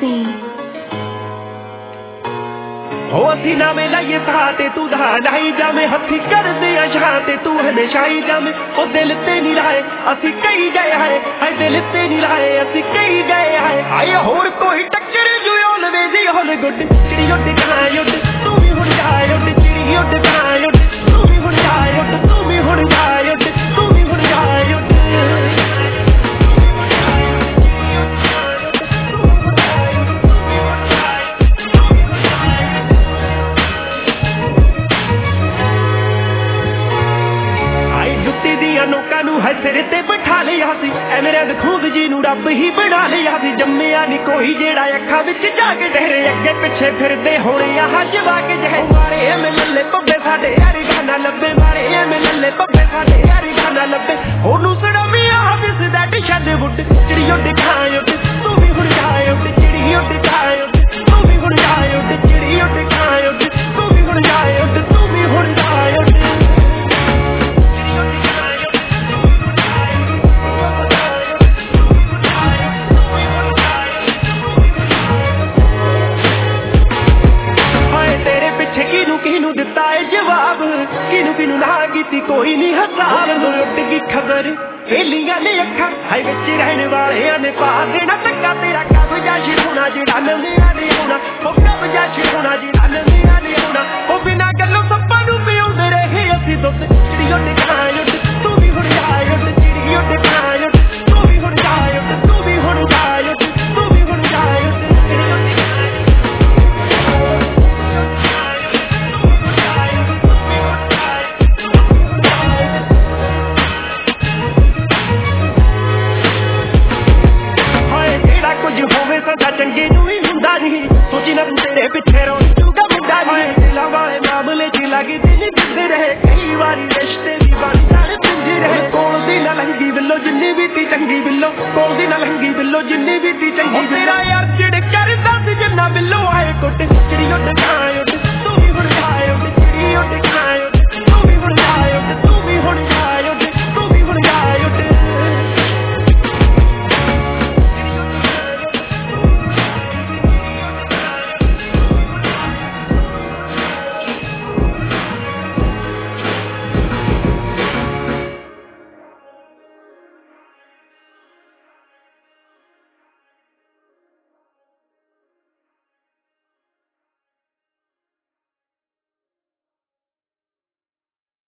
हो असी नामे लाइए थाते तू धा लाई जामे हथी कर दे अशाते तू हमेशा ही जामे ओ दिल ते नहीं लाए असी कई गए है दिल ते नहीं लाए असी कई गए है आए होर कोई टक्कर जो ऑलवेज ही होल गुड चिड़ी उड जाए उड तू भी हुण जाए उड चिड़ी उड जाए उड तू भी हुण जाए उड तू भी हुण जाए उड तू भी हुण जाए उड नोका नू है सिर ते बिठा लिया सी ऐ मेरे खूब जी नू रब ही बना लिया सी जम्मिया नी कोई जेड़ा अखा विच जाके तेरे अगे पिछे फिरदे होने आह जवाक जह मारे एवें लल्ले पब्बे साडे यारी गाना लब्बे मारे एवें लल्ले पब्बे साडे यारी गाना लब्बे ओनू सड़वी आ दिस दैट शद वुड चिड़ी उड खाए उड तू भी हुण जाए उड चिड़ी उड खाए उड तू भी हुण जाए उड चिड़ी उड खाए उड तू भी हुण जाए उड तू भी हुण जाए उड किनू दिता है जवाब किनू ना कीती कोई नहीं हिसाब लुट गई खबर वेलियां ने अखा हाई विच रहने वाले ने पा देना धक्का तेरा कब जा छुना जेड़ा मेरा नहीं होना ओ कब जा छुना जेड़ा मेरा नहीं होना ओ बिना गल्लों